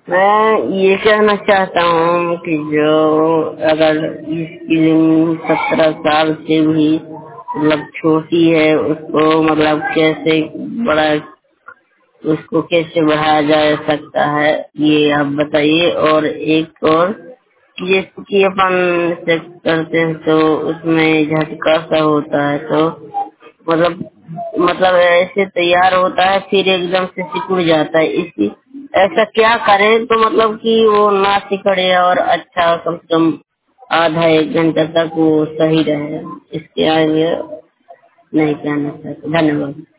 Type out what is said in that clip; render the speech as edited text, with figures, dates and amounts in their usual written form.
मैं ये कहना चाहता हूँ कि जो अगर इसकी 17 साल से भी मतलब छोटी है उसको मतलब कैसे बड़ा उसको कैसे बढ़ाया जा सकता है, ये आप बताइए। और एक और जैसे कि अपन सेक्स करते हैं तो उसमें झटका सा होता है, तो मतलब मतलब ऐसे तैयार होता है फिर एकदम से सिकुड़ जाता है। इसी ऐसा क्या करें तो मतलब कि वो ना सिकड़े और अच्छा कम से कम आधा एक घंटा तक वो सही रहे। इसके आगे नहीं कहना चाहते। धन्यवाद।